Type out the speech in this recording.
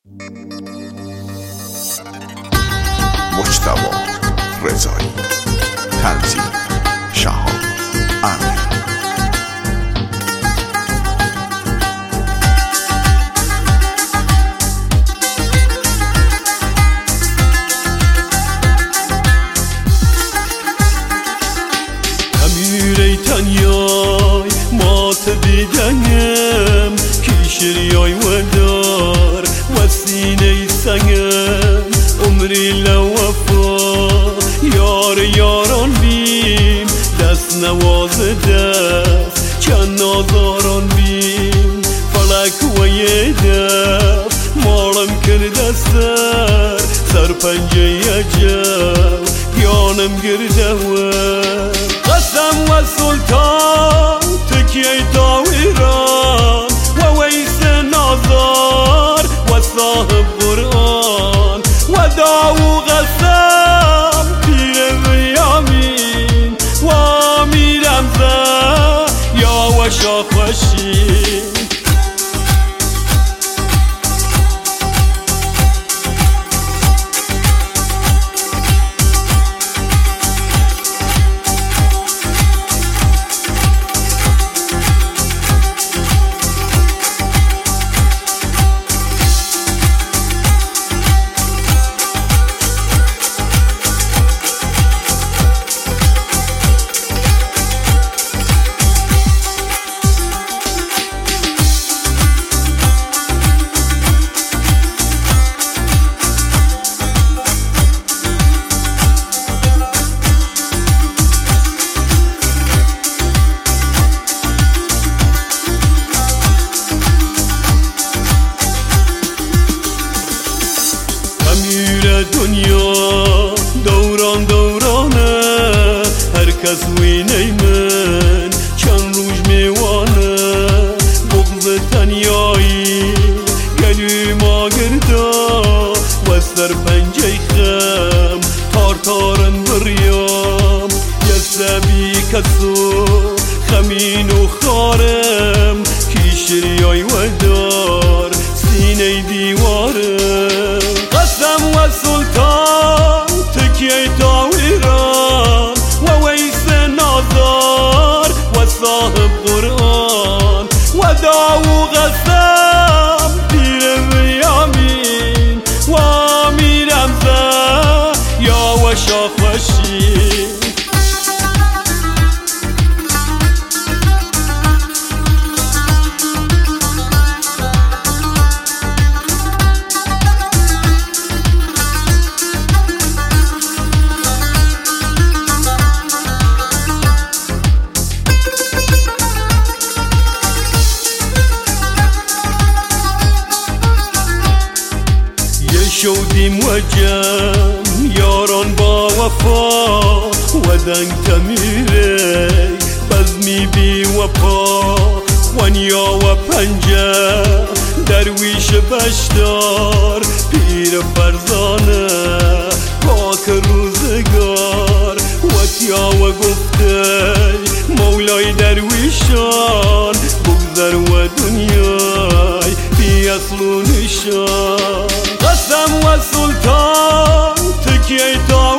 مجتبی رضایی، تنظیم شهاب امیر. ای تنیای مات دیدنم کیشریای ودار و سینه سنگم عمری لوفا یار یاران بیم دست نواز دست چند نازاران بیم فلک و یه دف مالم کرده سر پنجه عجب یانم گرده قسم و سلطان تکیه تا ایران و ویس نازار و صاحب قرآن و داو قسم پیر بیامین و امیر حمزه یا و شاخ و شین. دنیا دوران دورانه هر کس وینه من چند روز میوانه بغض تنیایی گلی ما گردا و سر پنجه خم تار تارن بریام یه سبی کسو خمین و خارم کیشریای و دار سینه دیوارم قسم و سلطان تکیه تا ایران و ویس نازار و صاحب قرآن و داو قسم پیر بیامین و امیر حمزه یا و شاخ و شین. شودیم و جمع یاران با وفا و دنگ تمیره بزمی بی وفا ونیا و پنجه درویش بشدار پیر فرزانه پاک روزگار و تیا و گفته مولای درویشان بگذر و دنیای بی اصل و نشان قسم و سلطان تکیه تا